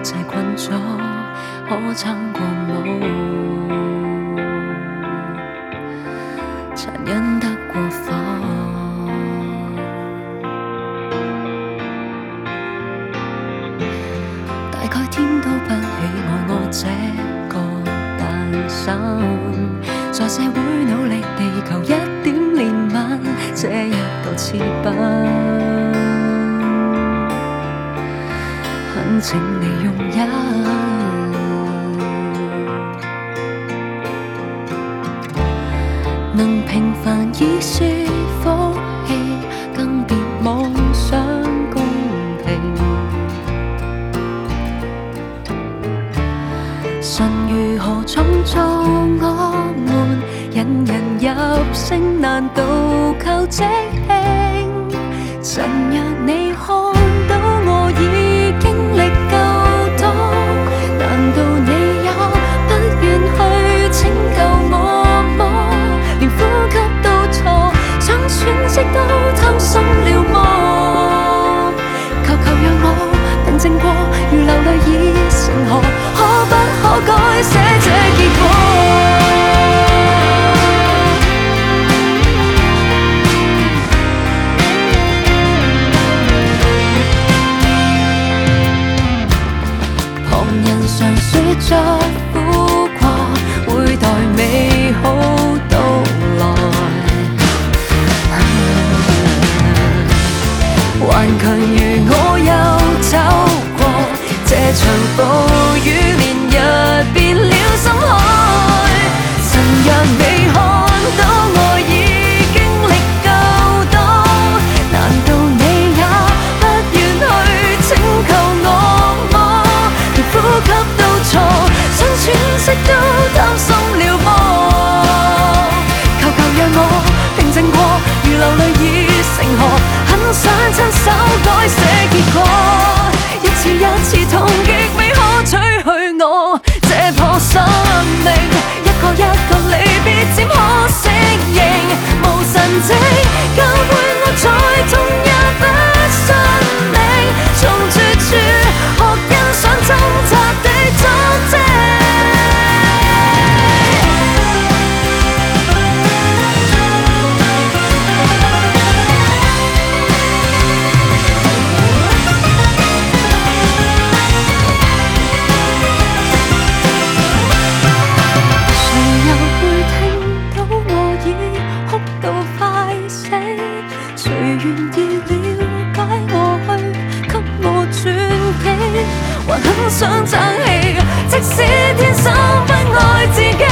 齊困咗，可撐過冇？殘忍得過火，大概天都不喜愛我這個大嬸，在社會努力地求一點憐憫，這一個詞品，懇請你容忍。能平凡已是福氣，更別妄想公平。神如何創造我們，引人入勝，難道靠即興？神若你看到我已經歷夠多，難道你也不願去拯救我麼？連呼吸都錯，想喘息都貪心了麼？求求讓我平靜過，如流淚已成河，可不可改寫這結果？旁人常說着苦話，會待美好到來，頑強如我又走過這場暴雨，連日變了深海。神若你看到我已經歷夠多，難道你也不願去拯救我麼？連呼吸都錯，想喘息都擔心了麼？求求讓我平靜過，如流淚已成河，很想親手改寫結果，一次一次痛極未可取去我這顆生命，一個一個離別漸可適應，無神跡教會我再痛也不信命，從絕處學欣賞掙扎的足跡。還很想爭氣，即使天生不愛自己。